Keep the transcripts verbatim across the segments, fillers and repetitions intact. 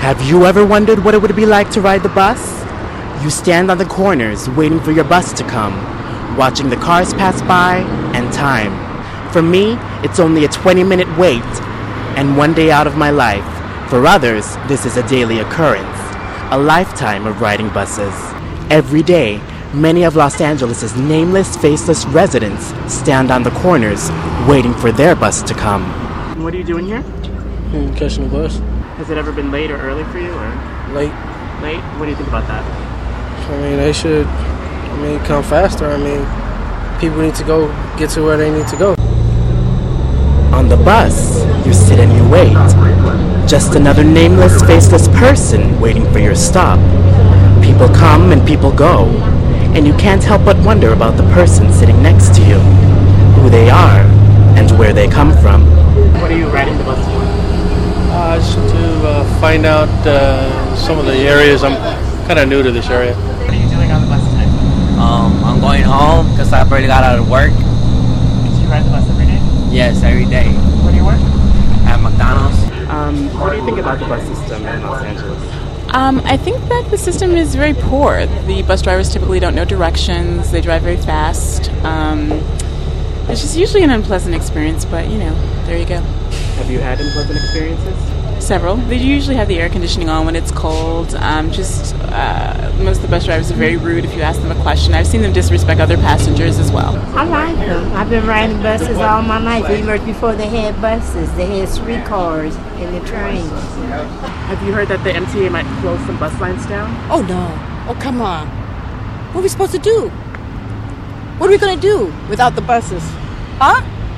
Have you ever wondered what it would be like to ride the bus? You stand on the corners waiting for your bus to come, watching the cars pass by and time. For me, it's only a twenty-minute wait and one day out of my life. For others, this is a daily occurrence, a lifetime of riding buses. Every day, many of Los Angeles' nameless, faceless residents stand on the corners waiting for their bus to come. What are you doing here? I'm catching the bus. Has it ever been late or early for you, or Late. late? What do you think about that? I mean, they should, I mean, come faster. I mean, people need to go, get to where they need to go. On the bus, you sit and you wait. Just another nameless, faceless person waiting for your stop. People come and people go, and you can't help but wonder about the person sitting next to you, who they are, and where they come from. What are you riding the bus for? Uh, just to uh, find out uh, some of the areas. I'm kind of new to this area. What are you doing on the bus today? Um, I'm going home because I already got out of work. Do you ride the bus every day? Yes, every day. Where do you work? At McDonald's. Um, what do you think about the bus system in Los Angeles? Um, I think that the system is very poor. The bus drivers typically don't know directions. They drive very fast. Um, it's just usually an unpleasant experience, but, you know, there you go. Have you had unpleasant experiences? Several. They usually have the air conditioning on when it's cold. Um, just uh, most of the bus drivers are very rude if you ask them a question. I've seen them disrespect other passengers as well. I like them. I've been riding buses all my life. Even before they had buses, they had streetcars and the trains. Have you heard that the M T A might close some bus lines down? Oh, no. Oh, come on. What are we supposed to do? What are we going to do without the buses? Huh?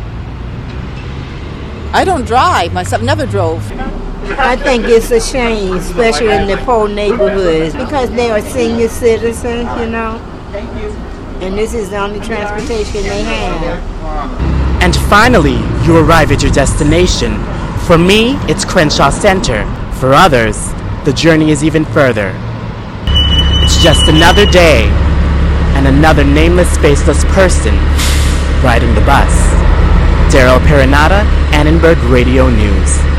I don't drive myself, never drove. I think it's a shame, especially in the poor neighborhoods, because they are senior citizens, you know, and this is the only transportation they have. And finally, you arrive at your destination. For me, it's Crenshaw Center. For others, the journey is even further. It's just another day, and another nameless, faceless person riding the bus. Daryl Perinata, Annenberg Radio News.